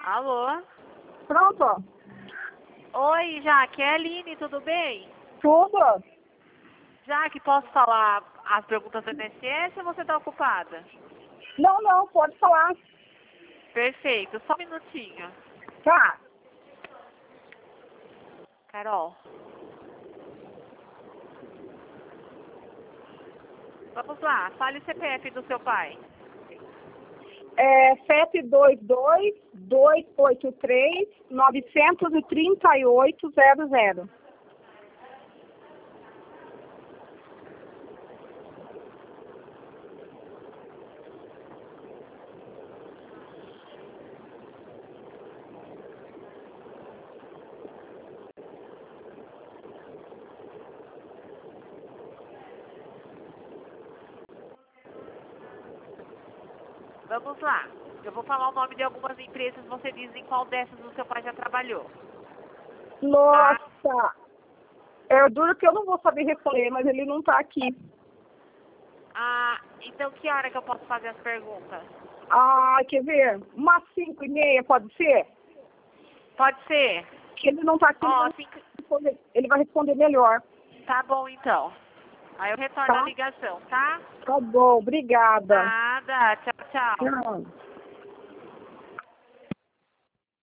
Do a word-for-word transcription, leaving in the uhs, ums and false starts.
Alô? Pronto? Oi, Jaque, é a Aline, tudo bem? Tudo? Jaque, posso falar as perguntas do I N S S ou você está ocupada? Não, não, pode falar. Perfeito, só um minutinho. Tá. Carol. Vamos lá, fale o C P F do seu pai. É sete dois dois, dois oito três, nove três oito zero zero. Vamos lá. Eu vou falar o nome de algumas empresas, você diz em qual dessas o seu pai já trabalhou. Nossa! É duro que eu não vou saber responder, mas ele não tá aqui. Ah, então que hora que eu posso fazer as perguntas? Ah, quer ver? Umas cinco e meia, pode ser? Pode ser? Que ele não tá aqui, Ó, ele vai cinco... responder, ele vai responder melhor. Tá bom então. Aí eu retorno a Tá? ligação, tá? Tá bom, obrigada. Nada, tchau, tchau. Tchau.